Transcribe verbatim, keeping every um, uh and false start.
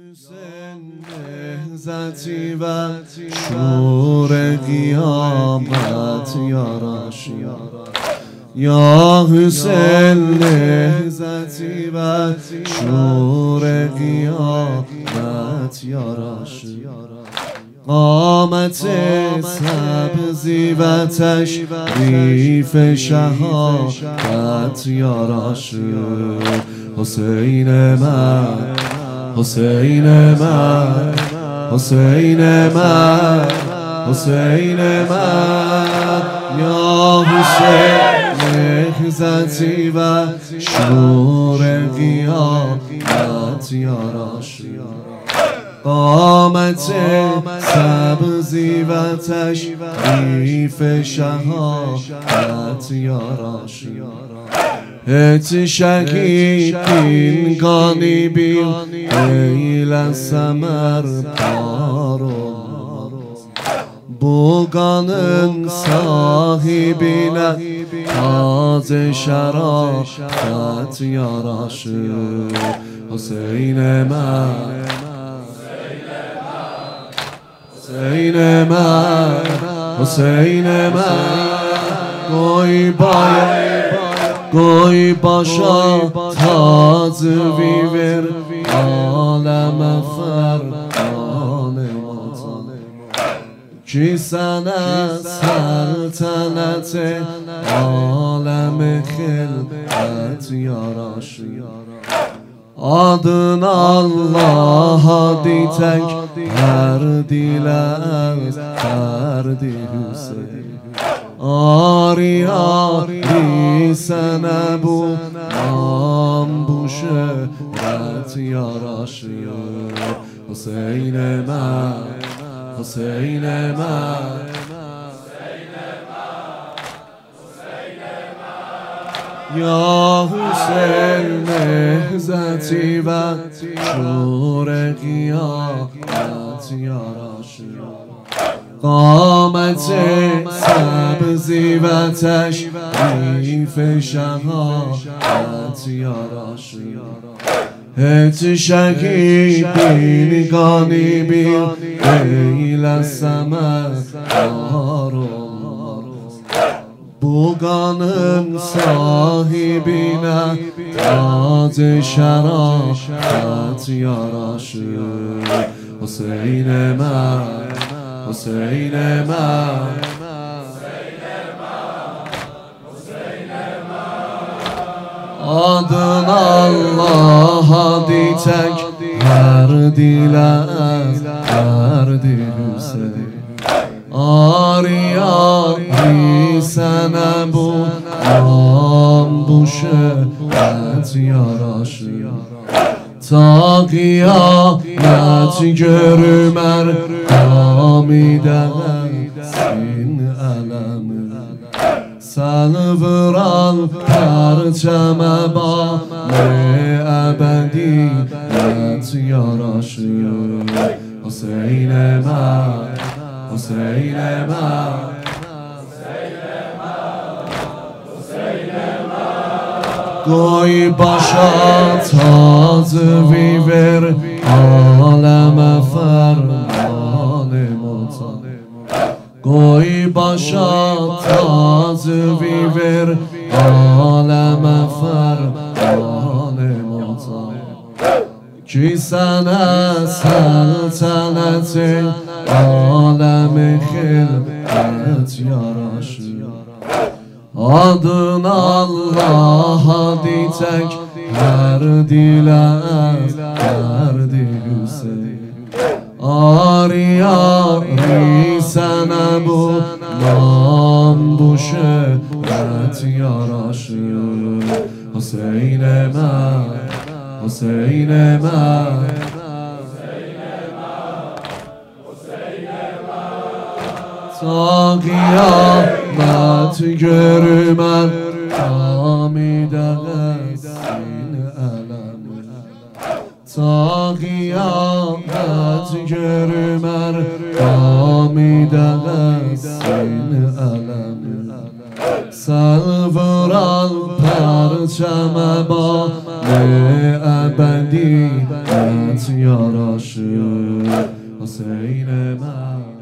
حسین نهضتی و شور قیامت یاراش یا حسین نهضتی و شور قیامت یاراش قامت سبزی و تشریف شهادت یاراش حسین من حسین من حسین من حسین من یا حسین نهضتی و شور قیامت یاراش قامت سبزی و تشریف شهادت یاراش هیچ شکیدین گانی بین ایل سمر پارو بوگانن صاحبین تاز شرافت یاراش حسین من حسین من حسین من گوی باید گوی باشا تاز ویور عالم فرمان کی سنه سلطنت عالم خلقت یاراش آدن الله دیتک هر دیل از فردی حسین آری آری سنبو نام بوشه رت یاراش حسین من حسین من یا حسین نهضتی و شور قیامت یاراش قامت سبزی و تشریف شهادت یاراش هیچ شکی بینگانی بین ایل سمر آرو بوگانن صاحبین تاز شرافت یاراش حسین من حسین من آدن الله دیتک هر دیل از هر دیل حسین آری آری سنبو نام بوشه رت یاراش تا قیامت گرمر آمیدن سین علم سلوران پرچم با ابدی رت یاراش حسین من حسین من گوی باشا تاز ویور عالم فرمان موتا گوی باشا تاز ویور عالم فرمان موتا کی سنه سلطنت عالم خلقت یاراش آدن الله دیتک هر دیل از هر دیل حسین آری آری سنبو نام بوشه رت یاراش حسین من حسین من تا قیامت گرمن آمیدن سین علم تا قیامت گرمن آمیدن سین علم سلوران پرچم با ابدی یاراشو حسین من